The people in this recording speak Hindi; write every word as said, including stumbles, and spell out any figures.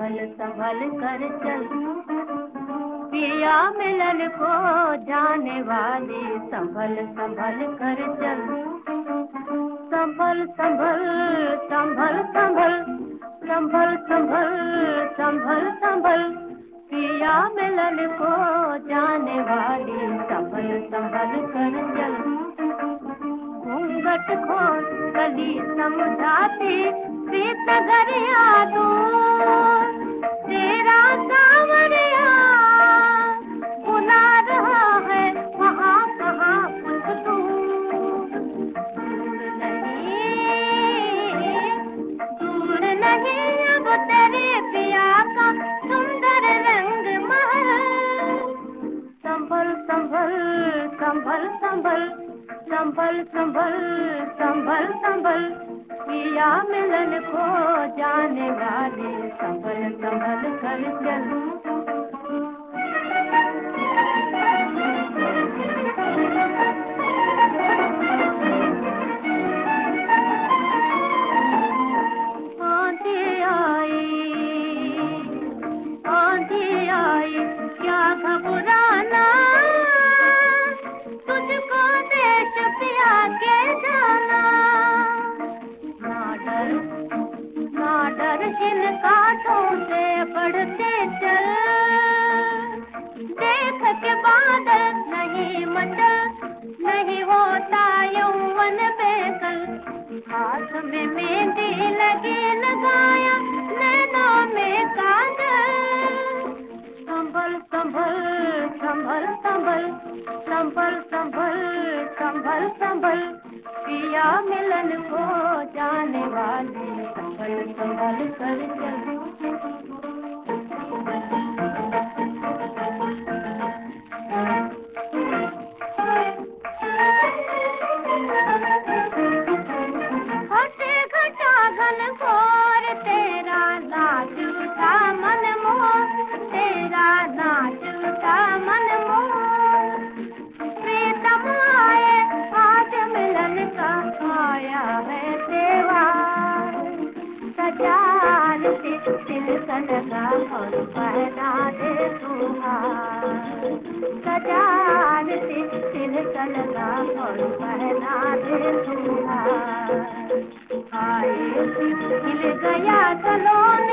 संभल संभल कर चल, पिया मिलन को जाने वाली संभल संभल कर चल। संभल संभल संभल संभल संभल संभल संभल संभल, पिया मिलन को जाने वाली संभल संभल कर चल। घूंघट खोल गली समझाती प्रीत गरिया दूर, तेरा सावरिया बुला रहा है वहाँ कहाँ कुछ दूर। दूर नहीं दूर नहीं अब तेरे पिया का सुंदर रंग महल। संभल संभल संभल संभल संभल संभल संभल संभल, पिया मिलन को जाने वाले संभल संभल कर चल। आंधी आई आंधी आई क्या घबराना, तुझको देश पिया के जाना। ना डर ना डर जिन कांटों से बढ़ते चल, देख के बादल नहीं मचल, नहीं होता यौवन बेकल। हाथ में मेहंदी लगी लगाया नैनों में काजल। संभल संभल संभल संभल संभल संभल संभल संभल, पिया मिलन को जाने वाले संभल संभल कर चल। हंसे घटा घन घोर तेरा नाच उठा मन मोह, तेरा नाच उठा मन मोह। प्रीतम आए आज मिलन का आया है त्योहार, सजान से तिलकन का और पहना दे तुहार। सजान से तिलकन का और पहना दे तुहार। आए खिल गया सलोने